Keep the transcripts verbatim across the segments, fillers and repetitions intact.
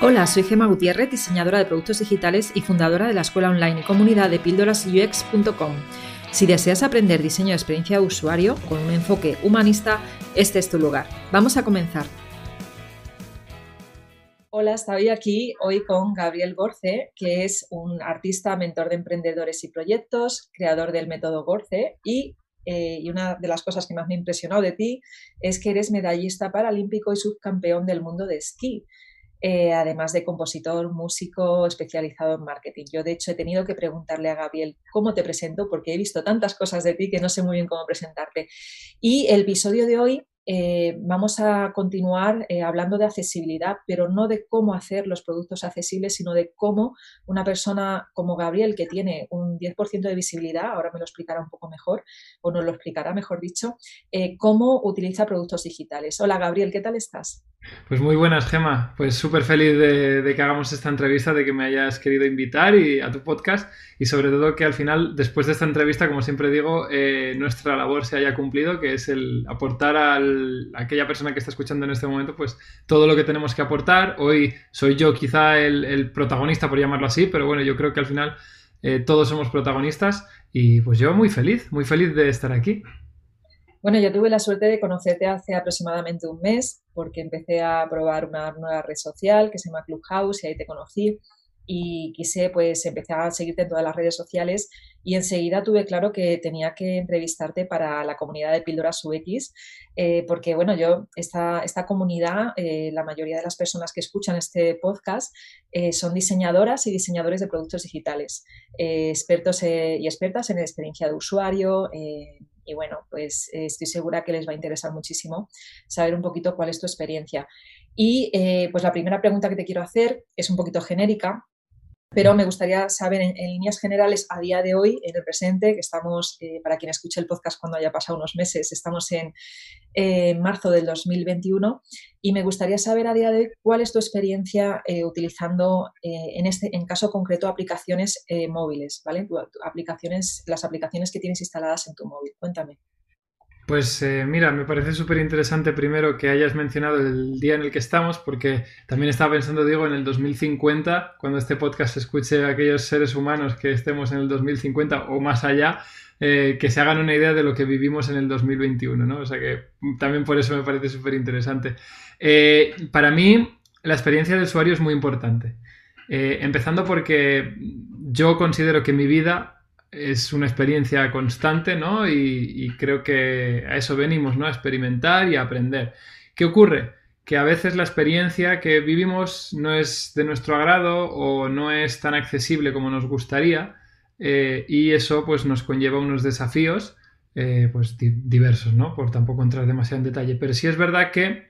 Hola, soy Gemma Gutiérrez, diseñadora de productos digitales y fundadora de la escuela online y comunidad de píldoras u x punto com. Si deseas aprender diseño de experiencia de usuario con un enfoque humanista, este es tu lugar. Vamos a comenzar. Hola, estoy aquí hoy con Gabriel Gorce, que es un artista, mentor de emprendedores y proyectos, creador del método Gorce y, eh, y una de las cosas que más me ha impresionado de ti es que eres medallista paralímpico y subcampeón del mundo de esquí. Eh, además de compositor, músico especializado en marketing. Yo, de hecho, he tenido que preguntarle a Gabriel cómo te presento porque he visto tantas cosas de ti que no sé muy bien cómo presentarte. Y el episodio de hoy eh, vamos a continuar eh, hablando de accesibilidad, pero no de cómo hacer los productos accesibles, sino de cómo una persona como Gabriel, que tiene un diez por ciento de visibilidad, ahora me lo explicará un poco mejor, o nos lo explicará mejor dicho, eh, cómo utiliza productos digitales. Hola, Gabriel, ¿qué tal estás? Pues muy buenas, Gemma. Pues súper feliz de, de que hagamos esta entrevista, de que me hayas querido invitar y, a tu podcast y sobre todo que al final, después de esta entrevista, como siempre digo, eh, nuestra labor se haya cumplido, que es el aportar al, a aquella persona que está escuchando en este momento pues todo lo que tenemos que aportar. Hoy soy yo quizá el, el protagonista, por llamarlo así, pero bueno, yo creo que al final eh, todos somos protagonistas y pues yo muy feliz, muy feliz de estar aquí. Bueno, yo tuve la suerte de conocerte hace aproximadamente un mes porque empecé a probar una nueva red social que se llama Clubhouse y ahí te conocí y quise, pues empecé a seguirte en todas las redes sociales y enseguida tuve claro que tenía que entrevistarte para la comunidad de Píldoras U X eh, porque, bueno, yo, esta, esta comunidad, eh, la mayoría de las personas que escuchan este podcast eh, son diseñadoras y diseñadores de productos digitales, eh, expertos eh, y expertas en experiencia de usuario, eh, y bueno, pues eh, estoy segura que les va a interesar muchísimo saber un poquito cuál es tu experiencia. Y eh, pues la primera pregunta que te quiero hacer es un poquito genérica, pero me gustaría saber en, en líneas generales a día de hoy, en el presente, que estamos, eh, para quien escuche el podcast cuando haya pasado unos meses, estamos en eh, marzo del dos mil veintiuno y me gustaría saber a día de hoy cuál es tu experiencia eh, utilizando, eh, en este en caso concreto, aplicaciones eh, móviles, ¿vale? Tu, tu aplicaciones, las aplicaciones que tienes instaladas en tu móvil. Cuéntame. Pues eh, mira, me parece súper interesante primero que hayas mencionado el día en el que estamos, porque también estaba pensando, digo, en el dos mil cincuenta, cuando este podcast se escuche a aquellos seres humanos que estemos en el dos mil cincuenta o más allá, eh, que se hagan una idea de lo que vivimos en el dos mil veintiuno, ¿no? O sea que también por eso me parece súper interesante. Eh, para mí, la experiencia de usuario es muy importante. Eh, empezando porque yo considero que mi vida es una experiencia constante, ¿no? Y, y creo que a eso venimos, ¿no? A experimentar y a aprender. ¿Qué ocurre? Que a veces la experiencia que vivimos no es de nuestro agrado o no es tan accesible como nos gustaría, eh, y eso pues nos conlleva unos desafíos eh, pues di- diversos, ¿no? Por tampoco entrar demasiado en detalle. Pero sí es verdad que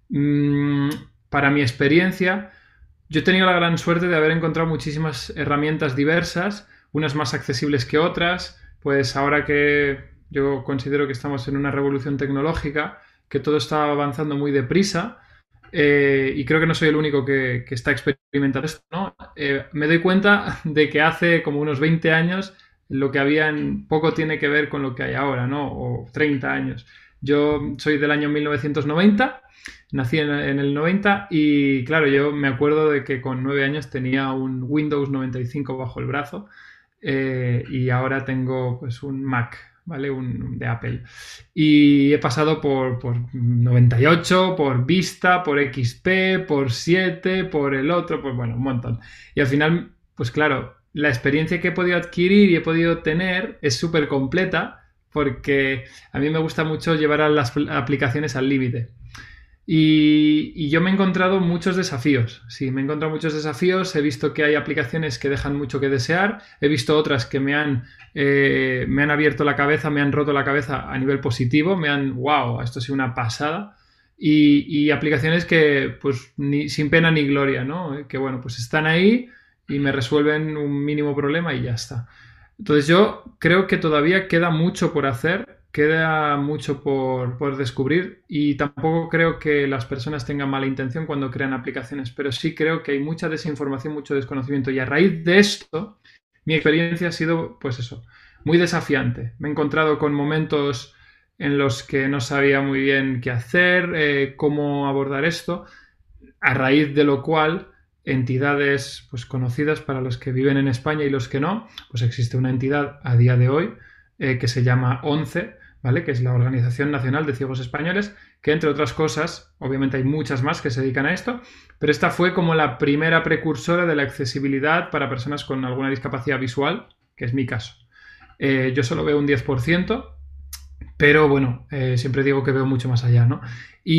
mmm, para mi experiencia yo he tenido la gran suerte de haber encontrado muchísimas herramientas diversas, unas más accesibles que otras, pues ahora que yo considero que estamos en una revolución tecnológica, que todo está avanzando muy deprisa, eh, y creo que no soy el único que, que está experimentando esto, ¿no? Eh, me doy cuenta de que hace como unos veinte años lo que había en poco tiene que ver con lo que hay ahora, ¿no? O treinta años. Yo soy del año mil novecientos noventa, nací en, en el noventa y claro, yo me acuerdo de que con nueve años tenía un Windows noventa y cinco bajo el brazo, eh, y ahora tengo pues un Mac, ¿vale? Un, un de Apple. Y he pasado por, por noventa y ocho, por Vista, por X P, por siete, por el otro, pues bueno, un montón. Y al final, pues claro, la experiencia que he podido adquirir y he podido tener es súper completa porque a mí me gusta mucho llevar a las aplicaciones al límite. Y, y, yo me he encontrado muchos desafíos. Sí, me he encontrado muchos desafíos. He visto que hay aplicaciones que dejan mucho que desear. He visto otras que me han, eh, me han abierto la cabeza, me han roto la cabeza a nivel positivo. Me han, wow, esto ha sido una pasada. Y, y aplicaciones que, pues, ni, sin pena ni gloria, ¿no? Que, bueno, pues están ahí y me resuelven un mínimo problema y ya está. Entonces yo creo que todavía queda mucho por hacer, queda mucho por, por descubrir y tampoco creo que las personas tengan mala intención cuando crean aplicaciones, pero sí creo que hay mucha desinformación, mucho desconocimiento y a raíz de esto mi experiencia ha sido pues eso, muy desafiante. Me he encontrado con momentos en los que no sabía muy bien qué hacer, eh, cómo abordar esto, a raíz de lo cual entidades pues, conocidas para los que viven en España y los que no. Pues existe una entidad a día de hoy eh, que se llama ONCE, ¿vale? Que es la Organización Nacional de Ciegos Españoles, que entre otras cosas, obviamente hay muchas más que se dedican a esto, pero esta fue como la primera precursora de la accesibilidad para personas con alguna discapacidad visual, que es mi caso. Eh, yo solo veo un diez por ciento, pero bueno, eh, siempre digo que veo mucho más allá, ¿no?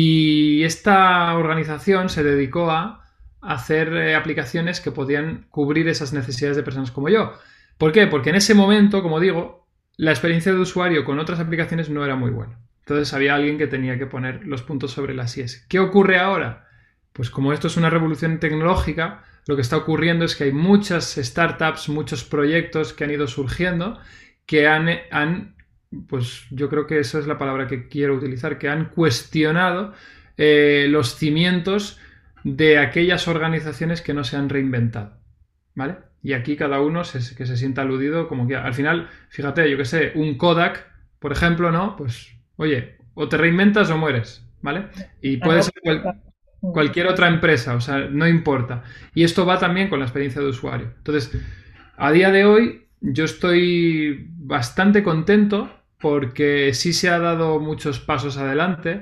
Y esta organización se dedicó a hacer eh, aplicaciones que podían cubrir esas necesidades de personas como yo. ¿Por qué? Porque en ese momento, como digo, la experiencia de usuario con otras aplicaciones no era muy buena. Entonces había alguien que tenía que poner los puntos sobre las íes. ¿Qué ocurre ahora? Pues como esto es una revolución tecnológica, lo que está ocurriendo es que hay muchas startups, muchos proyectos que han ido surgiendo que han, han pues yo creo que esa es la palabra que quiero utilizar, que han cuestionado eh, los cimientos de aquellas organizaciones que no se han reinventado, ¿vale? Y aquí cada uno se, que se sienta aludido como que al final, fíjate, yo que sé, un Kodak, por ejemplo, ¿no? Pues, oye, o te reinventas o mueres, ¿vale? Y puede ser cual, cualquier otra empresa, o sea, no importa. Y esto va también con la experiencia de usuario. Entonces, a día de hoy, yo estoy bastante contento porque sí se ha dado muchos pasos adelante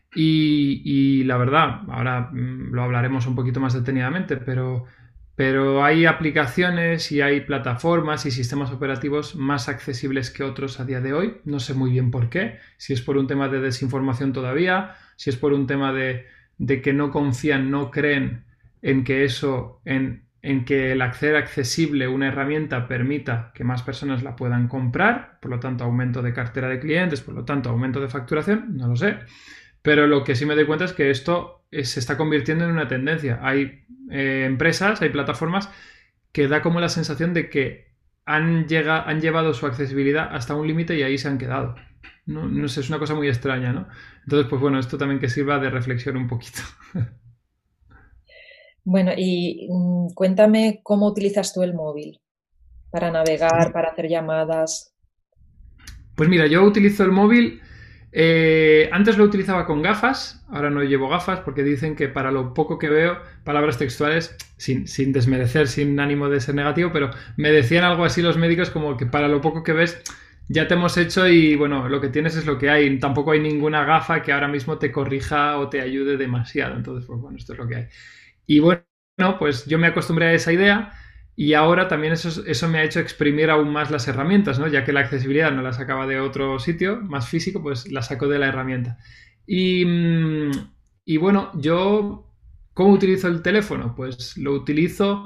y, y la verdad, ahora mmm, lo hablaremos un poquito más detenidamente, pero, pero hay aplicaciones y hay plataformas y sistemas operativos más accesibles que otros a día de hoy. No sé muy bien por qué, si es por un tema de desinformación todavía, si es por un tema de, de que no confían, no creen en que eso, en en que el hacer accesible una herramienta permita que más personas la puedan comprar, por lo tanto aumento de cartera de clientes, por lo tanto aumento de facturación, no lo sé, pero lo que sí me doy cuenta es que esto se está convirtiendo en una tendencia. Hay eh, empresas, hay plataformas que da como la sensación de que han, llega, han llevado su accesibilidad hasta un límite y ahí se han quedado. No, no sé, es una cosa muy extraña, ¿no? Entonces, pues bueno, esto también que sirva de reflexión un poquito. Bueno, y mm, cuéntame cómo utilizas tú el móvil para navegar, para hacer llamadas. Pues mira, yo utilizo el móvil, eh, antes lo utilizaba con gafas, ahora no llevo gafas porque dicen que para lo poco que veo, palabras textuales, sin, sin desmerecer, sin ánimo de ser negativo, pero me decían algo así los médicos como que para lo poco que ves ya te hemos hecho y bueno, lo que tienes es lo que hay, tampoco hay ninguna gafa que ahora mismo te corrija o te ayude demasiado, entonces pues bueno, esto es lo que hay. Y bueno, pues yo me acostumbré a esa idea y ahora también eso, eso me ha hecho exprimir aún más las herramientas, ¿no? Ya que la accesibilidad no la sacaba de otro sitio más físico, pues la saco de la herramienta. Y, y bueno, yo, ¿cómo utilizo el teléfono? Pues lo utilizo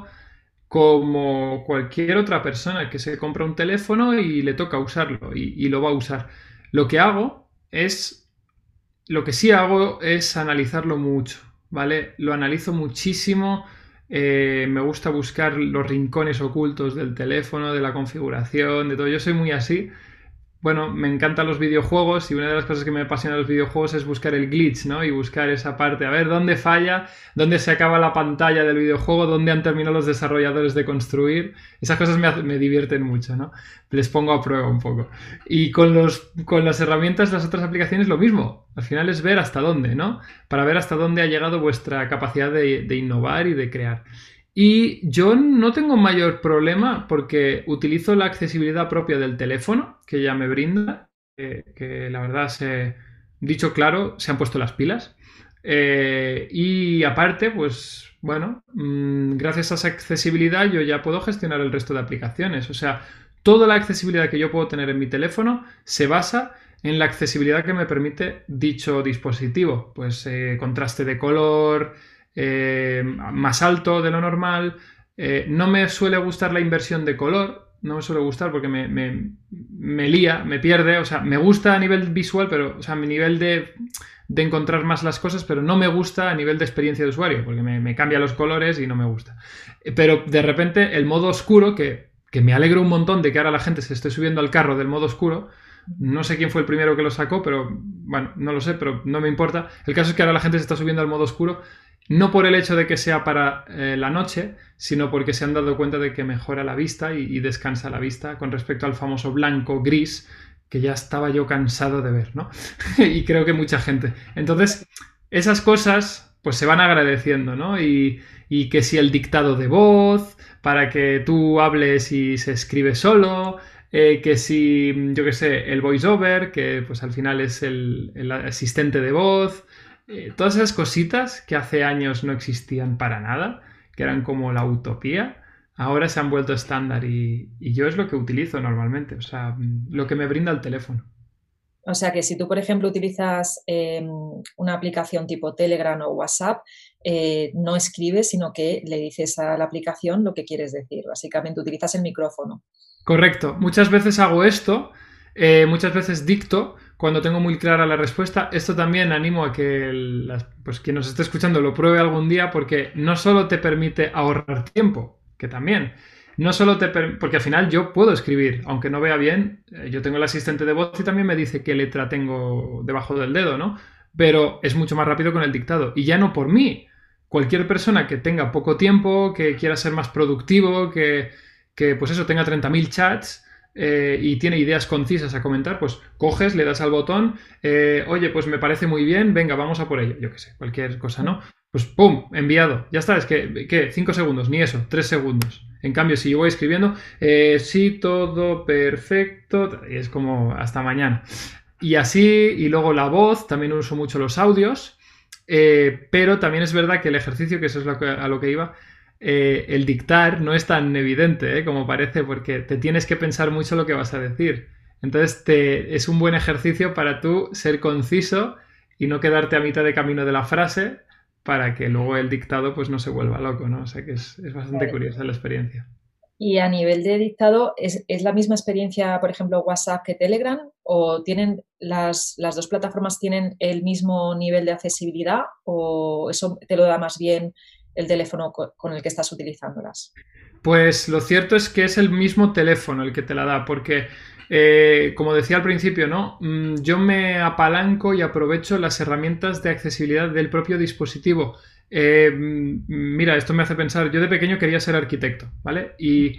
como cualquier otra persona que se compra un teléfono y le toca usarlo y, y lo va a usar. Lo que hago es, lo que sí hago es analizarlo mucho. ¿Vale? Lo analizo muchísimo, eh, me gusta buscar los rincones ocultos del teléfono, de la configuración, de todo. Yo soy muy así. Bueno, me encantan los videojuegos y una de las cosas que me apasiona de los videojuegos es buscar el glitch, ¿no? Y buscar esa parte, a ver dónde falla, dónde se acaba la pantalla del videojuego, dónde han terminado los desarrolladores de construir. Esas cosas me, me divierten mucho, ¿no? Les pongo a prueba un poco. Y con, los, con las herramientas, las otras aplicaciones, lo mismo. Al final es ver hasta dónde, ¿no? Para ver hasta dónde ha llegado vuestra capacidad de, de innovar y de crear. Y yo no tengo mayor problema porque utilizo la accesibilidad propia del teléfono que ya me brinda, eh, que la verdad, se, dicho claro, se han puesto las pilas. Eh, y aparte, pues bueno, mmm, gracias a esa accesibilidad yo ya puedo gestionar el resto de aplicaciones. O sea, toda la accesibilidad que yo puedo tener en mi teléfono se basa en la accesibilidad que me permite dicho dispositivo. Pues eh, contraste de color... Eh, más alto de lo normal, eh, no me suele gustar la inversión de color, no me suele gustar porque me, me, me lía, me pierde, o sea, me gusta a nivel visual, pero, o sea, a mi nivel de, de encontrar más las cosas, pero no me gusta a nivel de experiencia de usuario, porque me, me cambia los colores y no me gusta. Pero de repente el modo oscuro, que, que me alegro un montón de que ahora la gente se esté subiendo al carro del modo oscuro, no sé quién fue el primero que lo sacó, pero bueno, no lo sé, pero no me importa. El caso es que ahora la gente se está subiendo al modo oscuro, no por el hecho de que sea para eh, la noche, sino porque se han dado cuenta de que mejora la vista y, y descansa la vista con respecto al famoso blanco-gris que ya estaba yo cansado de ver, ¿no? Y creo que mucha gente. Entonces, esas cosas pues se van agradeciendo, ¿no? Y, y que si el dictado de voz, para que tú hables y se escribe solo, eh, que si, yo qué sé, el voiceover, que pues al final es el, el asistente de voz, eh, todas esas cositas que hace años no existían para nada, que eran como la utopía, ahora se han vuelto estándar y, y yo es lo que utilizo normalmente, o sea, lo que me brinda el teléfono. O sea que si tú, por ejemplo, utilizas eh, una aplicación tipo Telegram o WhatsApp, eh, no escribes, sino que le dices a la aplicación lo que quieres decir. Básicamente utilizas el micrófono. Correcto. Muchas veces hago esto, eh, muchas veces dicto cuando tengo muy clara la respuesta. Esto también animo a que las, pues, quien nos esté escuchando lo pruebe algún día porque no solo te permite ahorrar tiempo, que también, no solo te per- porque al final yo puedo escribir, aunque no vea bien, eh, yo tengo el asistente de voz y también me dice qué letra tengo debajo del dedo, ¿no? Pero es mucho más rápido con el dictado. Y ya no por mí. Cualquier persona que tenga poco tiempo, que quiera ser más productivo, que que pues eso tenga treinta mil chats eh, y tiene ideas concisas a comentar, pues coges, le das al botón, eh, oye, pues me parece muy bien, venga, vamos a por ello, yo qué sé, cualquier cosa, ¿no? Pues ¡pum! Enviado, ya está, es que, ¿qué? Cinco segundos, ni eso, tres segundos. En cambio, si yo voy escribiendo, eh, sí, todo perfecto, y es como hasta mañana. Y así, y luego la voz, también uso mucho los audios, eh, pero también es verdad que el ejercicio, que eso es lo que, a lo que iba, eh, el dictar no es tan evidente, ¿eh? Como parece, porque te tienes que pensar mucho lo que vas a decir. Entonces te, es un buen ejercicio para tú ser conciso y no quedarte a mitad de camino de la frase para que luego el dictado pues no se vuelva loco, ¿no? O sea que es, es bastante Vale. curiosa la experiencia. Y a nivel de dictado, ¿es, es la misma experiencia, por ejemplo, WhatsApp que Telegram? ¿O tienen las, las dos plataformas tienen el mismo nivel de accesibilidad? ¿O eso te lo da más bien el teléfono co- con el que estás utilizándolas? Pues lo cierto es que es el mismo teléfono el que te la da, porque, eh, como decía al principio, ¿no? Mm, yo me apalanco y aprovecho las herramientas de accesibilidad del propio dispositivo. Eh, mm, mira, esto me hace pensar, yo de pequeño quería ser arquitecto, ¿vale? Y,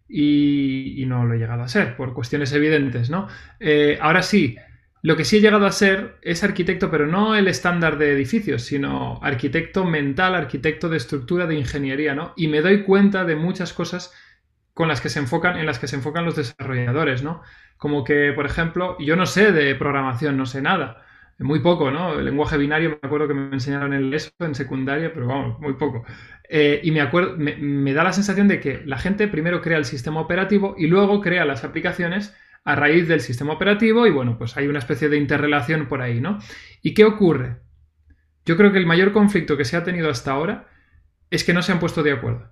y- y no lo he llegado a ser, por cuestiones evidentes, ¿no? Eh, ahora sí, lo que sí he llegado a ser es arquitecto, pero no el estándar de edificios, sino arquitecto mental, arquitecto de estructura, de ingeniería, ¿no? Y me doy cuenta de muchas cosas con las que se enfocan, en las que se enfocan los desarrolladores, ¿no? Como que, por ejemplo, yo no sé de programación, no sé nada. Muy poco, ¿no? El lenguaje binario me acuerdo que me enseñaron en eso, en secundaria, pero vamos, muy poco. Eh, y me, acuerdo, me, me da la sensación de que la gente primero crea el sistema operativo y luego crea las aplicaciones a raíz del sistema operativo y bueno, pues hay una especie de interrelación por ahí, ¿no? ¿Y qué ocurre? Yo creo que el mayor conflicto que se ha tenido hasta ahora es que no se han puesto de acuerdo.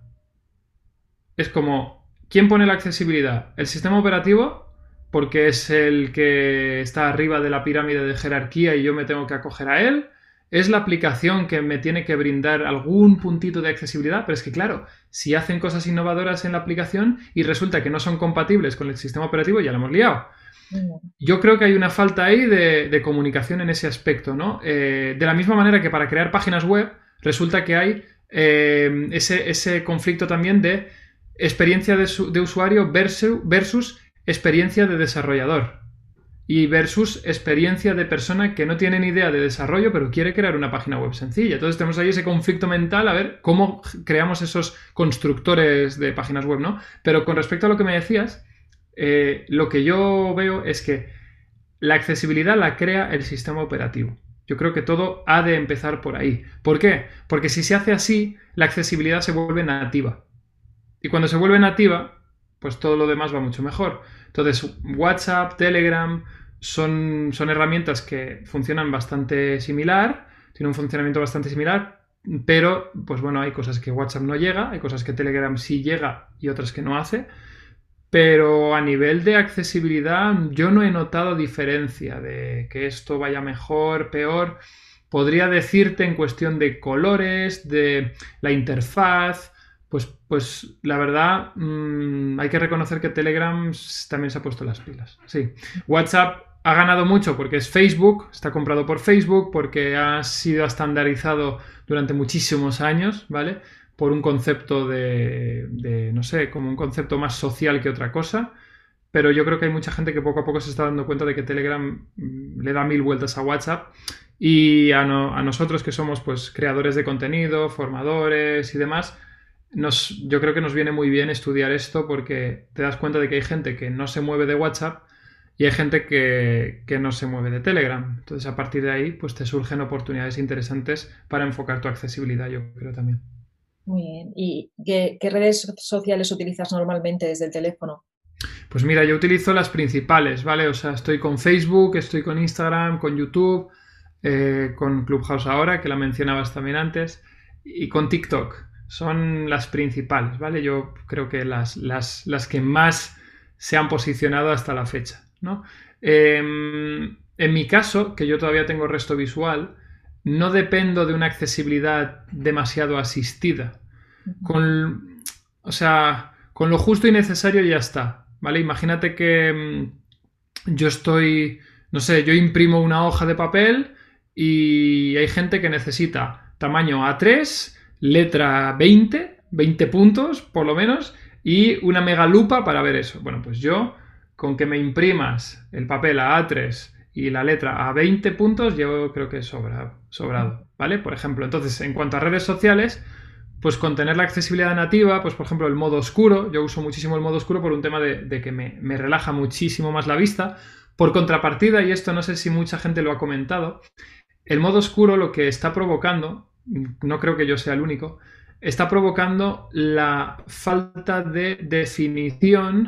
Es como, ¿quién pone la accesibilidad? ¿El sistema operativo? Porque es el que está arriba de la pirámide de jerarquía y yo me tengo que acoger a él. ¿Es la aplicación que me tiene que brindar algún puntito de accesibilidad? Pero es que claro, si hacen cosas innovadoras en la aplicación y resulta que no son compatibles con el sistema operativo, ya lo hemos liado. Mm. Yo creo que hay una falta ahí de, de comunicación en ese aspecto, ¿no? Eh, de la misma manera que para crear páginas web resulta que hay eh, ese, ese conflicto también de experiencia de, su, de usuario versus, versus experiencia de desarrollador y versus experiencia de persona que no tiene ni idea de desarrollo pero quiere crear una página web sencilla. Entonces tenemos ahí ese conflicto mental a ver cómo creamos esos constructores de páginas web, ¿no? Pero con respecto a lo que me decías, eh, lo que yo veo es que la accesibilidad la crea el sistema operativo. Yo creo que todo ha de empezar por ahí. ¿Por qué? Porque si se hace así, la accesibilidad se vuelve nativa. Y cuando se vuelve nativa, pues todo lo demás va mucho mejor. Entonces, WhatsApp, Telegram son, son herramientas que funcionan bastante similar, tienen un funcionamiento bastante similar, pero, pues bueno, hay cosas que WhatsApp no llega, hay cosas que Telegram sí llega y otras que no hace. Pero a nivel de accesibilidad yo no he notado diferencia de que esto vaya mejor, peor. Podría decirte en cuestión de colores, de la interfaz, pues, pues la verdad mmm, hay que reconocer que Telegram también se ha puesto las pilas. Sí, WhatsApp ha ganado mucho porque es Facebook, está comprado por Facebook, porque ha sido estandarizado durante muchísimos años, ¿vale? Por un concepto de, de, no sé, como un concepto más social que otra cosa, pero yo creo que hay mucha gente que poco a poco se está dando cuenta de que Telegram le da mil vueltas a WhatsApp Y a, no, a nosotros que somos pues creadores de contenido, formadores y demás, nos, yo creo que nos viene muy bien estudiar esto porque te das cuenta de que hay gente que no se mueve de WhatsApp y hay gente que, que no se mueve de Telegram. Entonces, a partir de ahí, pues te surgen oportunidades interesantes para enfocar tu accesibilidad, yo creo también. Muy bien. ¿Y qué, qué redes sociales utilizas normalmente desde el teléfono? Pues mira, yo utilizo las principales, ¿vale? O sea, estoy con Facebook, estoy con Instagram, con YouTube, eh, con Clubhouse ahora, que la mencionabas también antes, y con TikTok. Son las principales, ¿vale? Yo creo que las, las, las que más se han posicionado hasta la fecha, ¿no? Eh, en mi caso, que yo todavía tengo resto visual, no dependo de una accesibilidad demasiado asistida. Ujú. Con, o sea, con lo justo y necesario ya está, ¿vale? Imagínate que mmm, yo estoy, no sé, yo imprimo una hoja de papel y hay gente que necesita tamaño A tres, letra veinte, veinte puntos por lo menos, y una megalupa para ver eso. Bueno, pues yo, con que me imprimas el papel a A3 y la letra a veinte puntos, yo creo que sobra, sobrado, ¿vale? Por ejemplo, entonces, en cuanto a redes sociales, pues con tener la accesibilidad nativa, pues por ejemplo el modo oscuro, yo uso muchísimo el modo oscuro por un tema de, de que me, me relaja muchísimo más la vista. Por contrapartida, y esto no sé si mucha gente lo ha comentado, el modo oscuro lo que está provocando, no creo que yo sea el único, está provocando la falta de definición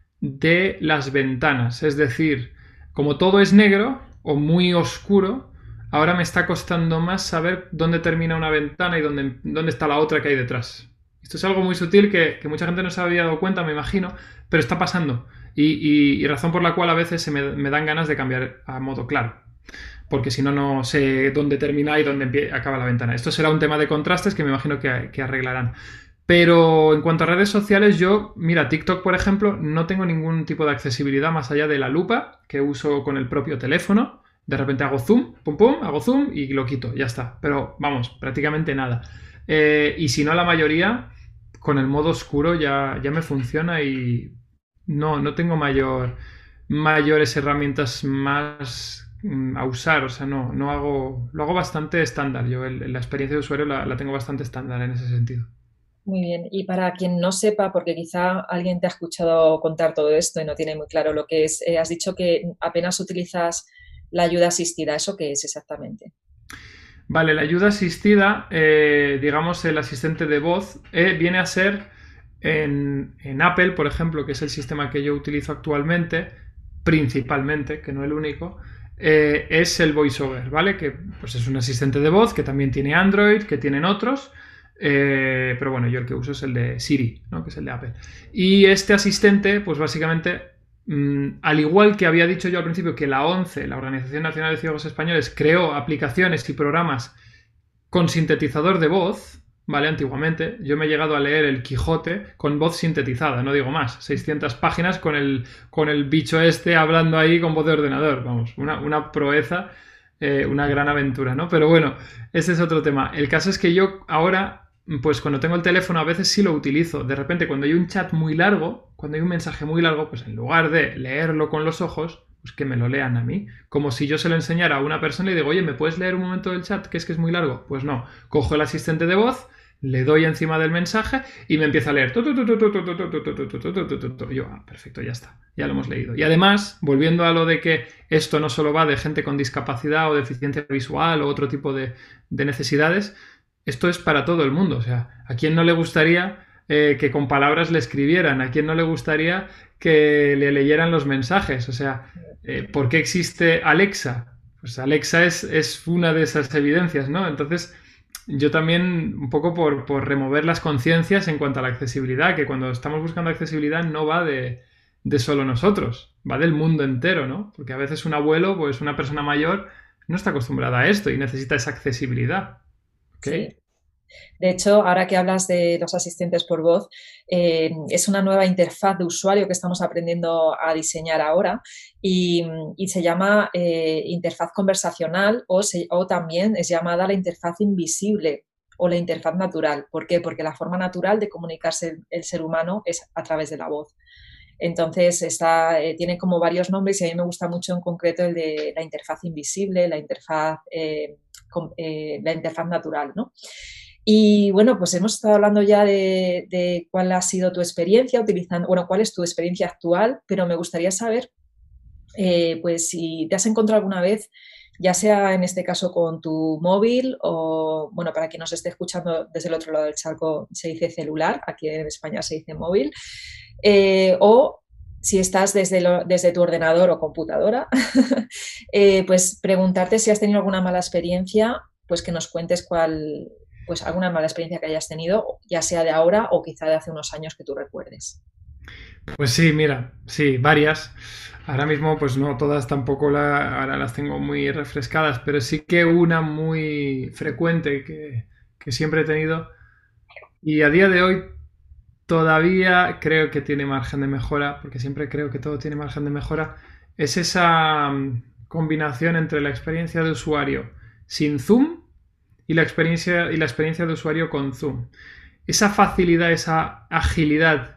de las ventanas. Es decir, como todo es negro o muy oscuro, ahora me está costando más saber dónde termina una ventana y dónde, dónde está la otra que hay detrás. Esto es algo muy sutil que, que mucha gente no se había dado cuenta, me imagino, pero está pasando. Y, y, y razón por la cual a veces se me, me dan ganas de cambiar a modo claro, porque si no, no sé dónde termina y dónde acaba la ventana. Esto será un tema de contrastes que me imagino que, que arreglarán. Pero en cuanto a redes sociales, yo, mira, TikTok, por ejemplo, no tengo ningún tipo de accesibilidad más allá de la lupa que uso con el propio teléfono. De repente hago zoom, pum pum, hago zoom y lo quito, ya está. Pero vamos, prácticamente nada. Eh, y si no, la mayoría, con el modo oscuro ya, ya me funciona y no, no tengo mayor, mayores herramientas más mm, a usar. O sea, no, no hago, lo hago bastante estándar. Yo el, la experiencia de usuario la, la tengo bastante estándar en ese sentido. Muy bien. Y para quien no sepa, porque quizá alguien te ha escuchado contar todo esto y no tiene muy claro lo que es, eh, has dicho que apenas utilizas la ayuda asistida. ¿Eso qué es exactamente? Vale, la ayuda asistida, eh, digamos el asistente de voz, eh, viene a ser en, en Apple, por ejemplo, que es el sistema que yo utilizo actualmente, principalmente, que no el único, eh, es el VoiceOver, ¿vale? Que pues es un asistente de voz que también tiene Android, que tienen otros, eh, pero bueno, yo el que uso es el de Siri, ¿no? Que es el de Apple. Y este asistente, pues básicamente, mmm, al igual que había dicho yo al principio que la ONCE, la Organización Nacional de Ciegos Españoles, creó aplicaciones y programas con sintetizador de voz, ¿vale? Antiguamente, yo me he llegado a leer el Quijote con voz sintetizada, no digo más, seiscientas páginas con el, con el bicho este hablando ahí con voz de ordenador, vamos, una, una proeza, eh, una gran aventura, ¿no? Pero bueno, ese es otro tema. El caso es que yo ahora, pues cuando tengo el teléfono a veces sí lo utilizo. De repente, cuando hay un chat muy largo, cuando hay un mensaje muy largo, pues en lugar de leerlo con los ojos, pues que me lo lean a mí. Como si yo se lo enseñara a una persona y le digo, oye, ¿me puedes leer un momento del chat? Que es que es muy largo. Pues no. Cojo el asistente de voz, le doy encima del mensaje y me empieza a leer. Y yo, ah, perfecto, ya está. Ya lo hemos leído. Y además, volviendo a lo de que esto no solo va de gente con discapacidad o deficiencia visual o otro tipo de, de necesidades, esto es para todo el mundo. O sea, ¿a quién no le gustaría eh, que con palabras le escribieran? ¿A quién no le gustaría que le leyeran los mensajes? O sea, eh, ¿por qué existe Alexa? Pues Alexa es, es una de esas evidencias, ¿no? Entonces, yo también, un poco por, por remover las conciencias en cuanto a la accesibilidad, que cuando estamos buscando accesibilidad no va de, de solo nosotros, va del mundo entero, ¿no? Porque a veces un abuelo, pues una persona mayor, no está acostumbrada a esto y necesita esa accesibilidad, ¿ok? Sí. De hecho, ahora que hablas de los asistentes por voz, eh, es una nueva interfaz de usuario que estamos aprendiendo a diseñar ahora y, y se llama eh, interfaz conversacional o, se, o también es llamada la interfaz invisible o la interfaz natural. ¿Por qué? Porque la forma natural de comunicarse el, el ser humano es a través de la voz. Entonces, está, eh, tiene como varios nombres y a mí me gusta mucho en concreto el de la interfaz invisible, la interfaz, eh, con, eh, la interfaz natural, ¿no? Y bueno, pues hemos estado hablando ya de, de cuál ha sido tu experiencia utilizando, bueno, cuál es tu experiencia actual, pero me gustaría saber, eh, pues si te has encontrado alguna vez, ya sea en este caso con tu móvil o, bueno, para quien nos esté escuchando desde el otro lado del charco se dice celular, aquí en España se dice móvil, eh, o si estás desde, lo, desde tu ordenador o computadora, eh, pues preguntarte si has tenido alguna mala experiencia, pues que nos cuentes cuál, pues alguna mala experiencia que hayas tenido, ya sea de ahora o quizá de hace unos años que tú recuerdes. Pues sí, mira, sí, varias. Ahora mismo, pues no todas tampoco la, ahora las tengo muy refrescadas, pero sí que una muy frecuente que, que siempre he tenido y a día de hoy todavía creo que tiene margen de mejora, porque siempre creo que todo tiene margen de mejora, es esa mm, combinación entre la experiencia de usuario sin zoom y la experiencia, y la experiencia de usuario con zoom. Esa facilidad, esa agilidad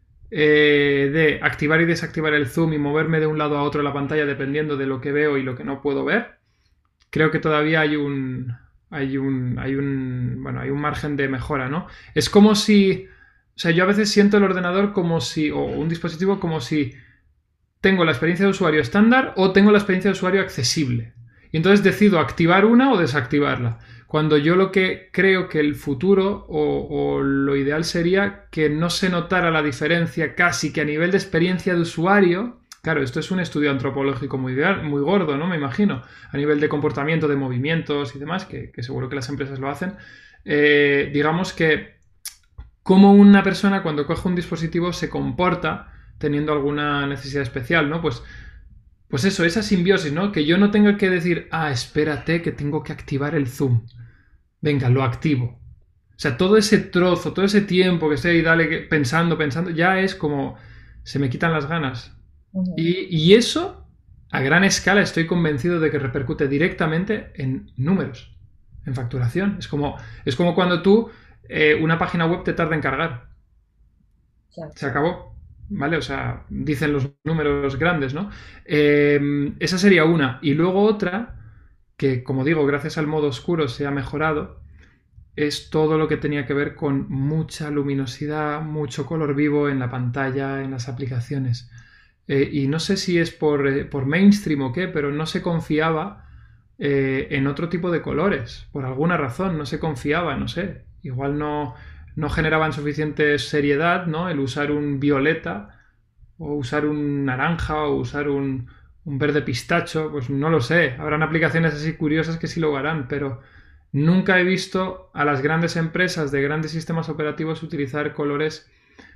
eh, de activar y desactivar el zoom y moverme de un lado a otro de la pantalla dependiendo de lo que veo y lo que no puedo ver, creo que todavía hay un hay un hay un bueno, hay un margen de mejora, ¿no? Es como si, o sea, yo a veces siento el ordenador como si, o un dispositivo como si tengo la experiencia de usuario estándar o tengo la experiencia de usuario accesible. Y entonces decido activar una o desactivarla. Cuando yo lo que creo que el futuro o, o lo ideal sería que no se notara la diferencia casi que a nivel de experiencia de usuario. Claro, esto es un estudio antropológico muy, muy gordo, ¿no? Me imagino. A nivel de comportamiento, de movimientos y demás, que, que seguro que las empresas lo hacen. Eh, digamos que cómo una persona cuando coge un dispositivo se comporta teniendo alguna necesidad especial, ¿no? Pues, pues eso, esa simbiosis, ¿no? Que yo no tenga que decir, ah, espérate que tengo que activar el zoom. Venga, lo activo. O sea, todo ese trozo, todo ese tiempo que estoy ahí dale, pensando, pensando, ya es como se me quitan las ganas. Uh-huh. Y, y eso, a gran escala, estoy convencido de que repercute directamente en números, en facturación. Es como, es como cuando tú, eh, una página web te tarda en cargar. Claro. Se acabó. ¿Vale? O sea, dicen los números grandes, ¿no? Eh, esa sería una. Y luego otra, que como digo, gracias al modo oscuro se ha mejorado, es todo lo que tenía que ver con mucha luminosidad, mucho color vivo en la pantalla, en las aplicaciones. Eh, y no sé si es por, eh, por mainstream o qué, pero no se confiaba eh, en otro tipo de colores. Por alguna razón, no se confiaba, no sé. Igual no... no generaban suficiente seriedad, ¿no? El usar un violeta o usar un naranja o usar un, un verde pistacho, pues no lo sé. Habrán aplicaciones así curiosas que sí lo harán, pero nunca he visto a las grandes empresas de grandes sistemas operativos utilizar colores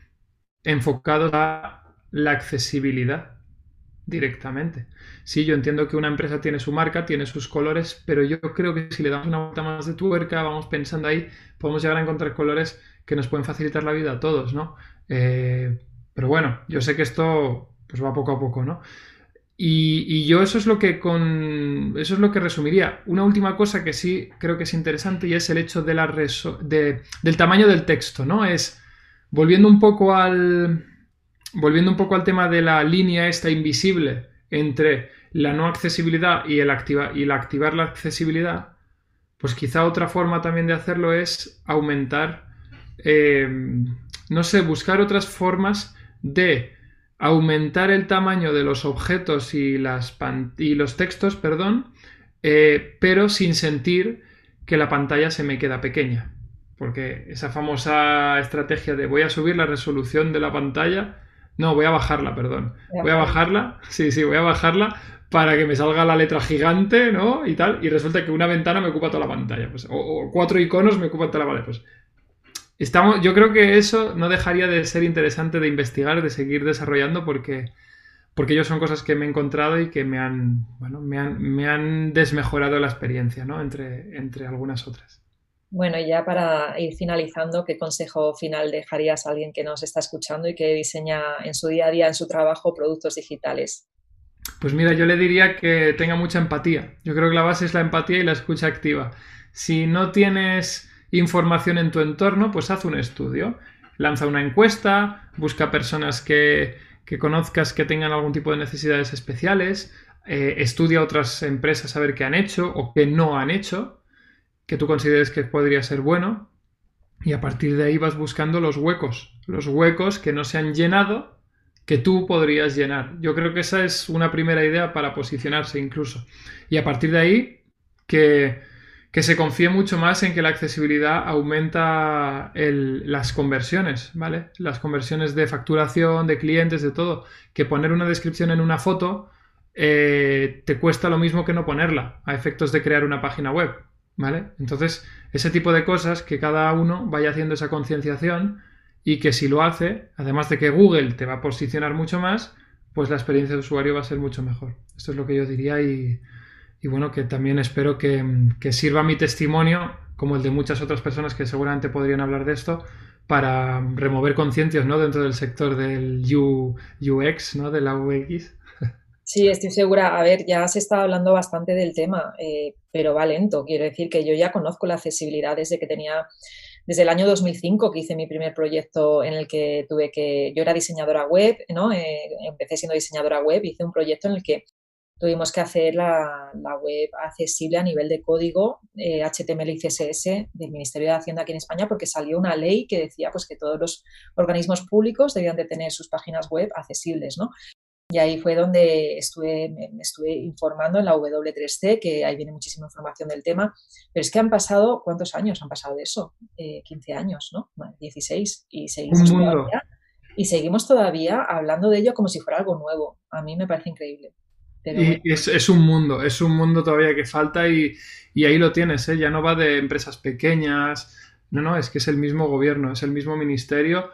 enfocados a la accesibilidad directamente. Sí, yo entiendo que una empresa tiene su marca, tiene sus colores, pero yo creo que si le damos una vuelta más de tuerca, vamos pensando ahí, podemos llegar a encontrar colores que nos pueden facilitar la vida a todos, ¿no? Eh, pero bueno, yo sé que esto pues va poco a poco, ¿no? Y, y yo eso es lo que con eso es lo que resumiría. Una última cosa que sí creo que es interesante y es el hecho de la reso de, del tamaño del texto, ¿no? Es volviendo un poco al volviendo un poco al tema de la línea esta invisible entre la no accesibilidad y el activa, y el activar la accesibilidad, pues quizá otra forma también de hacerlo es aumentar, eh, no sé, buscar otras formas de aumentar el tamaño de los objetos y, las y los textos, perdón, eh, pero sin sentir que la pantalla se me queda pequeña. Porque esa famosa estrategia de voy a subir la resolución de la pantalla, no, voy a bajarla, perdón. Voy a bajarla, sí, sí, voy a bajarla para que me salga la letra gigante, ¿no? Y tal, y resulta que una ventana me ocupa toda la pantalla, pues, o, o cuatro iconos me ocupan toda la pantalla, pues. Estamos, yo creo que eso no dejaría de ser interesante de investigar, de seguir desarrollando, porque, porque ellos son cosas que me he encontrado y que me han, bueno, me han, me han desmejorado la experiencia, ¿no? Entre, entre algunas otras. Bueno, y ya para ir finalizando, ¿qué consejo final dejarías a alguien que nos está escuchando y que diseña en su día a día, en su trabajo, productos digitales? Pues mira, yo le diría que tenga mucha empatía. Yo creo que la base es la empatía y la escucha activa. Si no tienes información en tu entorno, pues haz un estudio. Lanza una encuesta, busca personas que, que conozcas que tengan algún tipo de necesidades especiales, eh, estudia otras empresas a ver qué han hecho o qué no han hecho, que tú consideres que podría ser bueno, y a partir de ahí vas buscando los huecos, los huecos que no se han llenado, que tú podrías llenar. Yo creo que esa es una primera idea para posicionarse incluso. Y a partir de ahí, que, que se confíe mucho más en que la accesibilidad aumenta el, las conversiones, ¿vale? Las conversiones de facturación, de clientes, de todo. Que poner una descripción en una foto eh, te cuesta lo mismo que no ponerla, a efectos de crear una página web, ¿vale? Entonces, ese tipo de cosas, que cada uno vaya haciendo esa concienciación, y que si lo hace, además de que Google te va a posicionar mucho más, pues la experiencia de usuario va a ser mucho mejor. Esto es lo que yo diría, y, y bueno, que también espero que, que sirva mi testimonio, como el de muchas otras personas que seguramente podrían hablar de esto, para remover conciencias, ¿no?, dentro del sector del U X, ¿no?, de la U X. Sí, estoy segura. A ver, ya se está hablando bastante del tema, eh, pero va lento. Quiero decir que yo ya conozco la accesibilidad desde que tenía... Desde el año dos mil cinco, que hice mi primer proyecto en el que tuve que... Yo era diseñadora web, ¿no? Eh, empecé siendo diseñadora web, hice un proyecto en el que tuvimos que hacer la, la web accesible a nivel de código eh, H T M L y C S S del Ministerio de Hacienda aquí en España, porque salió una ley que decía pues, que todos los organismos públicos debían de tener sus páginas web accesibles, ¿no? Y ahí fue donde estuve, me estuve informando en la W tres C, que ahí viene muchísima información del tema. Pero es que han pasado, ¿cuántos años han pasado de eso? Eh, quince años, ¿no? dieciséis. Y seguimos, todavía, y seguimos todavía hablando de ello como si fuera algo nuevo. A mí me parece increíble. Pero y bueno. es, es un mundo, es un mundo todavía que falta, y, y ahí lo tienes, ¿eh? Ya no va de empresas pequeñas, no, no, es que es el mismo gobierno, es el mismo ministerio.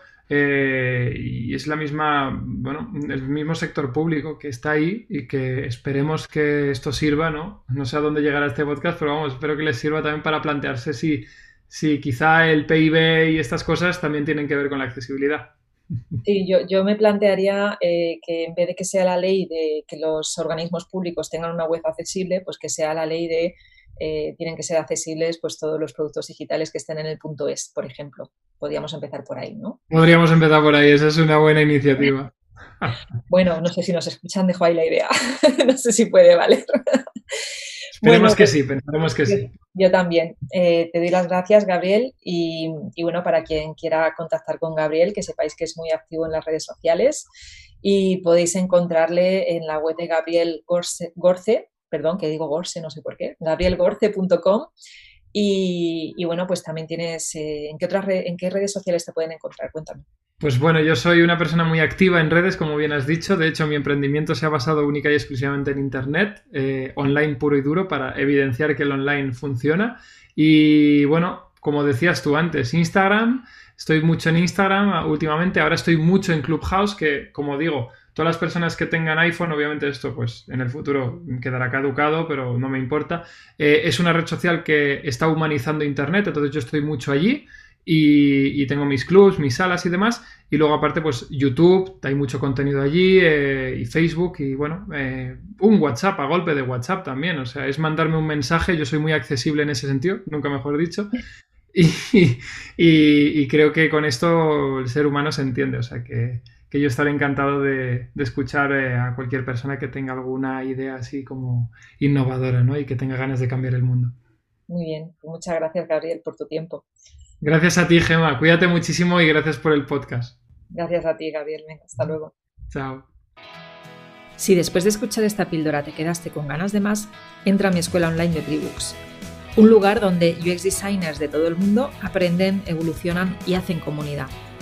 Eh, y es la misma, bueno, el mismo sector público que está ahí, y que esperemos que esto sirva, ¿no? No sé a dónde llegará este podcast, pero vamos, espero que les sirva también para plantearse si, si quizá el P I B y estas cosas también tienen que ver con la accesibilidad. Sí, yo, yo me plantearía eh, que en vez de que sea la ley de que los organismos públicos tengan una web accesible, pues que sea la ley de Eh, tienen que ser accesibles pues todos los productos digitales que estén en el punto es, por ejemplo. Podríamos empezar por ahí, ¿no? Podríamos empezar por ahí, esa es una buena iniciativa. Bueno, no sé si nos escuchan, dejo ahí la idea. No sé si puede valer. Esperemos bueno, que pues, sí, pensaremos que yo, sí. Yo también. Eh, te doy las gracias, Gabriel, y, y bueno, para quien quiera contactar con Gabriel, que sepáis que es muy activo en las redes sociales, y podéis encontrarle en la web de Gabriel Gorce, Gorce perdón, que digo Gorce, no sé por qué, gabriel gorce punto com, y, y bueno, pues también tienes, eh, ¿en qué otras re- en qué redes sociales te pueden encontrar? Cuéntame. Pues bueno, yo soy una persona muy activa en redes, como bien has dicho. De hecho, mi emprendimiento se ha basado única y exclusivamente en Internet, eh, online puro y duro, para evidenciar que el online funciona. Y bueno, como decías tú antes, Instagram, estoy mucho en Instagram últimamente. Ahora estoy mucho en Clubhouse, que, como digo, todas las personas que tengan iPhone, obviamente esto pues en el futuro quedará caducado, pero no me importa. Eh, es una red social que está humanizando Internet, entonces yo estoy mucho allí. Y, y tengo mis clubs, mis salas y demás. Y luego aparte pues YouTube, hay mucho contenido allí, eh, y Facebook, y bueno, eh, un WhatsApp, a golpe de WhatsApp también. O sea, es mandarme un mensaje. Yo soy muy accesible en ese sentido, nunca mejor dicho. Y, y, y creo que con esto el ser humano se entiende. O sea que, que yo estaré encantado de, de escuchar eh, a cualquier persona que tenga alguna idea así como innovadora, ¿no? Y que tenga ganas de cambiar el mundo. Muy bien, pues muchas gracias, Gabriel, por tu tiempo. Gracias a ti, Gemma. Cuídate muchísimo y gracias por el podcast. Gracias a ti, Gabriel. Venga, hasta luego. Chao. Si después de escuchar esta píldora te quedaste con ganas de más, entra a mi escuela online de Tribooks, un lugar donde U X designers de todo el mundo aprenden, evolucionan y hacen comunidad.